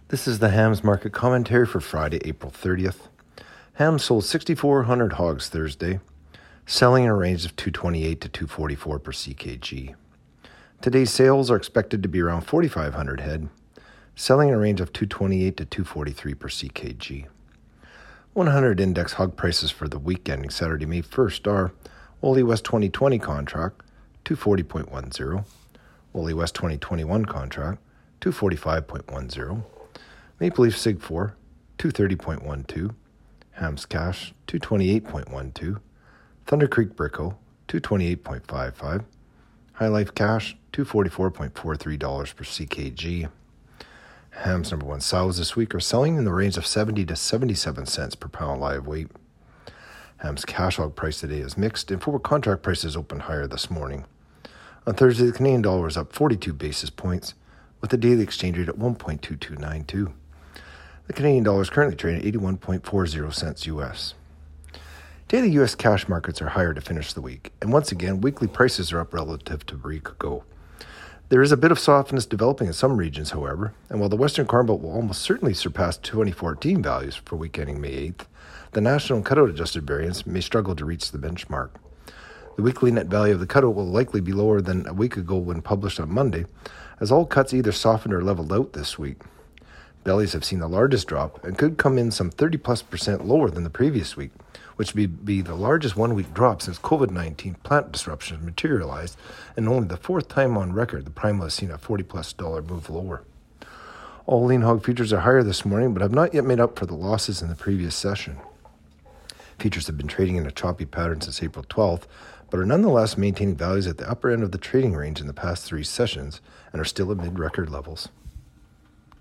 This is the hams market commentary for Friday, April 30th. Hams sold 6,400 hogs Thursday, selling in a range of 228 to 244 per CKG. Today's sales are expected to be around 4,500 head, selling in a range of 228 to 243 per CKG. 100 index hog prices for the week ending Saturday, May 1st are Wooly West 2020 contract, 240.10, Wooly West 2021 contract, 245.10, Maple Leaf Sig 4, 230.12, Hams Cash, 228.12, Thunder Creek Brickle, 228.55, High Life Cash, $244.43 per CKG. Hams number one sows this week are selling in the range of 70 to 77 cents per pound live weight. Hams cash hog price today is mixed, and forward contract prices opened higher this morning. On Thursday, the Canadian dollar was up 42 basis points, with the daily exchange rate at 1.2292. The Canadian dollar is currently trading at 81.40 cents US. Daily U.S. cash markets are higher to finish the week, and once again, weekly prices are up relative to a week ago. There is a bit of softness developing in some regions, however, and while the Western Corn Belt will almost certainly surpass 2014 values for week ending May 8th, the national and cutout adjusted variance may struggle to reach the benchmark. The weekly net value of the cutout will likely be lower than a week ago when published on Monday, as all cuts either softened or leveled out this week. Bellies have seen the largest drop and could come in some 30+% lower than the previous week, which would be the largest one-week drop since COVID-19 plant disruptions materialized, and only the fourth time on record the Primal has seen a $40+ move lower. All lean hog futures are higher this morning, but have not yet made up for the losses in the previous session. Futures have been trading in a choppy pattern since April 12th, but are nonetheless maintaining values at the upper end of the trading range in the past three sessions and are still at mid-record levels.